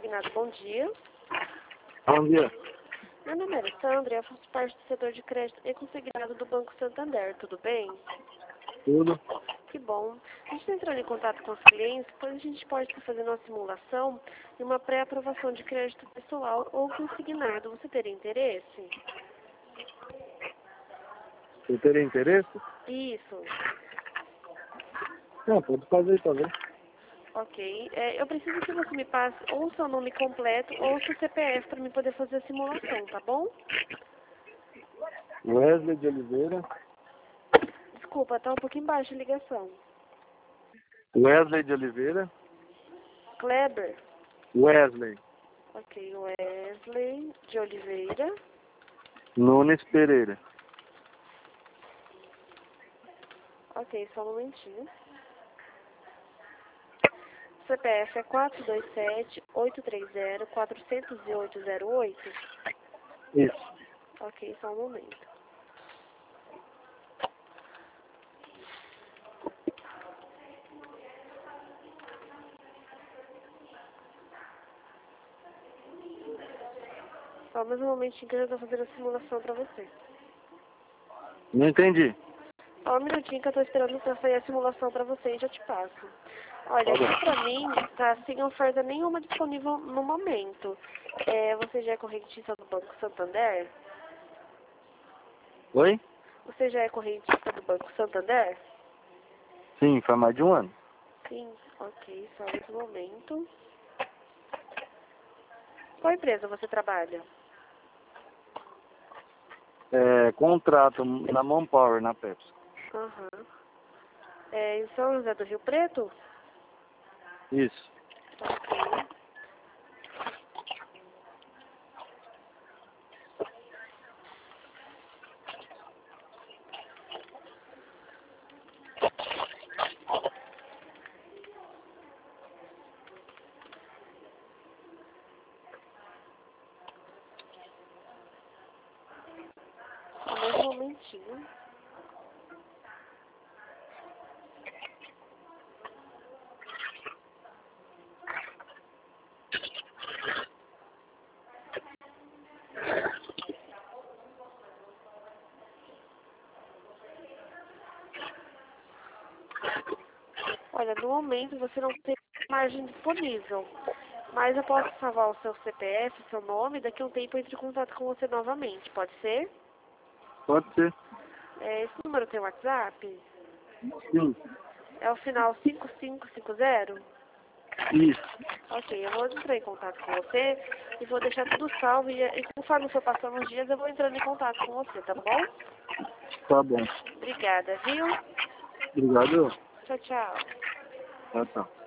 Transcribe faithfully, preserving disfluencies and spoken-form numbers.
Consignado, bom dia. Bom dia. Meu nome é Alessandra e eu faço parte do setor de crédito e consignado do Banco Santander, tudo bem? Tudo? Que bom. A gente está entrando em contato com os clientes, pois a gente pode estar fazendo uma simulação e uma pré-aprovação de crédito pessoal ou consignado. Você teria interesse? Você teria interesse? Isso. Não, pode fazer, tá vendo? Ok. É, eu preciso que você me passe ou o seu nome completo ou o seu C P F para me poder fazer a simulação, tá bom? Wesley de Oliveira. Desculpa, tá um pouquinho baixa a ligação. Wesley de Oliveira. Kleber. Wesley. Ok, Wesley de Oliveira. Nunes Pereira. Ok, só um momentinho. C P F é quatro dois sete, oito três zero, quatro zero oito zero oito? Isso. Ok, só um momento. Só mais um momentinho que eu já estou fazendo a simulação para você. Não entendi. Só um minutinho que eu estou esperando para sair a simulação para você e já te passo. Olha, Tá bom. aqui para mim tá sem oferta nenhuma disponível no momento. É, você já é correntista do Banco Santander? Oi? Você já é correntista do Banco Santander? Sim, faz mais de um ano. Sim, ok, só nesse momento. Qual empresa você trabalha? É, contrato na Manpower, na Pepsi. Aham. É em São José do Rio Preto? Isso. Ok. Só mais um momentinho. Olha, no momento você não tem margem disponível, mas eu posso salvar o seu C P F, seu nome, e daqui a um tempo eu entro em contato com você novamente, pode ser? Pode ser. É, esse número tem WhatsApp? Sim. É o final cinco cinco cinco zero? Isso. Ok, eu vou entrar em contato com você e vou deixar tudo salvo e, e conforme for passando os dias eu vou entrando em contato com você, tá bom? Tá bom. Obrigada, viu? Obrigado. Tchau, tchau. Tchau, tchau.